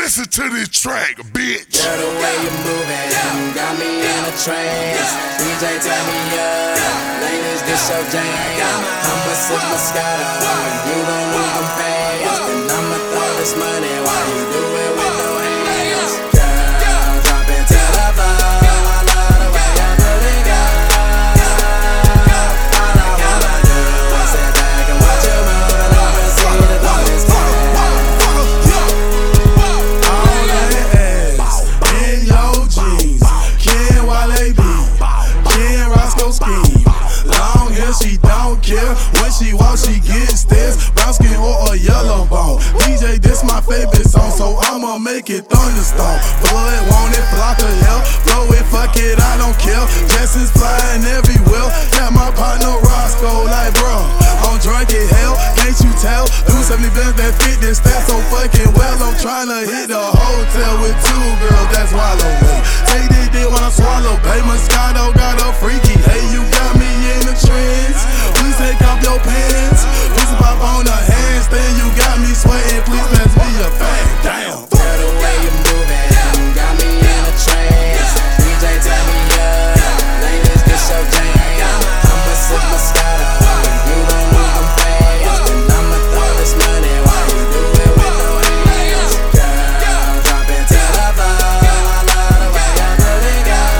Listen to this track, bitch. Girl, the way you moving got me in a trance. DJ, turn me up. Ladies, this your jam. I'ma sip Moscato. You gon' lose them fast. And I'ma throw this money while you do it with no hands. Girl, drop it to the floor. I love the way you put it down. All I wanna do is sit back and watch you move and oversee the bonus cash. She don't care when she walks, she gets stares. Brown skin or a yellow bone. DJ, this my favorite song, so I'ma make it thunderstorm. Blood, want it, block of hell. Blow it, fuck it, I don't care. Jessens flying everywhere. Got my partner Roscoe, like bro, I'm drunk in hell. Can't you tell? Do 70 bands that fit this stat so fucking well. I'm tryna hit a hotel with 2 girls, that's wallow. Take this dick when I swallow. Baby Moscato got a freaky. Hey, you got me in the trends. Please take off your pants. Please pop on the handstand. You got me sweating. Please pass me a fag. Damn. Girl, the way you moving got me in a trance. DJ, turn me up. Ladies, this your jam. I'ma sip Moscato. You gon' lose them fast. And I'ma throw this money while you do it with no hands. Girl, drop it to the floor. I love the way you put it down.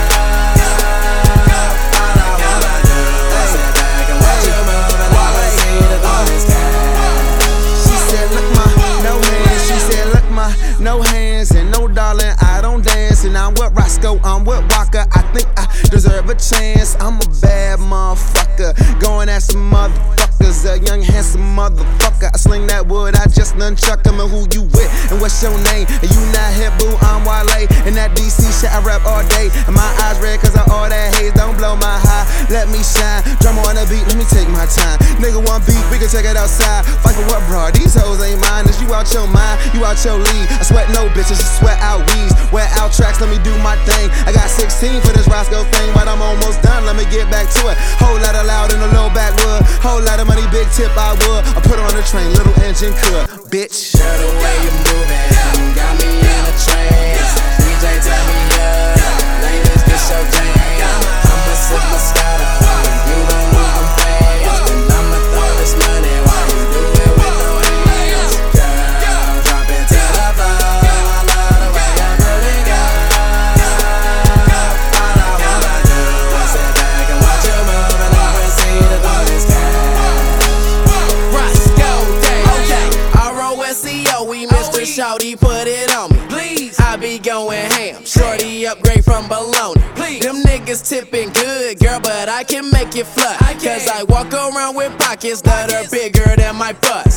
All I wanna do is sit back and watch you move and oversee the bonus cash. She said, look my no hands. She said, look my no hands. And no darling, I don't dance. And I'm with Roscoe, I'm with Walker. I think I deserve a chance. I'm a bad motherfucker, going at some motherfuckers. A young handsome motherfucker. I sling that wood, I just nunchuck him. And who you with? And what's your name? And you not hip, boo, I'm Wale. And that DC shit, I rap all day. And my eyes red cause of all that haze. Don't blow my high, let me shine. Drummer on the beat, let me take my time. Nigga one beat, we can check it outside. Fight for what, bro? These hoes ain't mine. Is you out your mind? You out your league. I sweat no bitches, I sweat out weeds. Wear out tracks, let me do my thing. I got 16 for this Roscoe thing, but I'm almost done. Let me get back to it. Whole lot of loud in the low backwood. Whole lot of money, big tip I would. I put her on the train, little engine could. Bitch. Girl, the way you moving got me in a trance. DJ, turn me up. Ladies, this your jam. I'ma sip Moscato. You gon' lose them fast. And I'ma throw this money while you do it with no hands. Girl, drop it to the floor. I love the way you put it down. All I wanna do is sit back and watch you move and oversee the bonus cash. Roscoe, okay. R-O-S-C-O, we Mr. Shorty, put it on me. Please, I be going ham. Shorty upgrade from bologna. Please, them niggas tipping good, girl, but I can make it flut. Cause I walk around with pockets that are bigger than my butt.